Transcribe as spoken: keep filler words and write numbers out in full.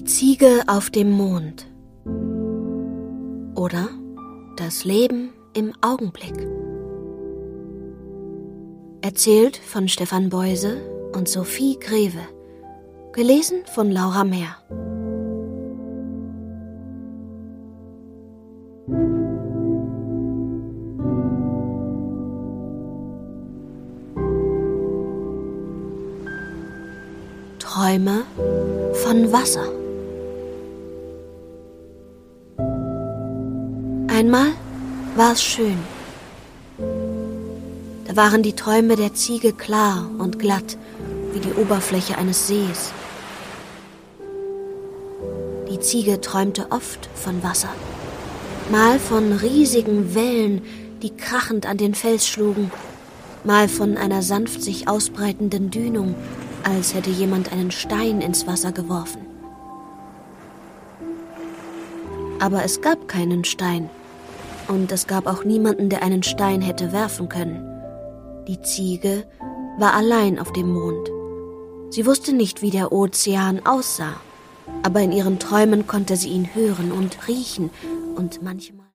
Die Ziege auf dem Mond oder Das Leben im Augenblick. Erzählt von Stefan Beuse und Sophie Greve. Gelesen von Laura Mehr. Träume von Wasser. Einmal war es schön. Da waren die Träume der Ziege klar und glatt, wie die Oberfläche eines Sees. Die Ziege träumte oft von Wasser. Mal von riesigen Wellen, die krachend an den Fels schlugen, mal von einer sanft sich ausbreitenden Dünung, als hätte jemand einen Stein ins Wasser geworfen. Aber es gab keinen Stein. Und es gab auch niemanden, der einen Stein hätte werfen können. Die Ziege war allein auf dem Mond. Sie wusste nicht, wie der Ozean aussah, aber in ihren Träumen konnte sie ihn hören und riechen und manchmal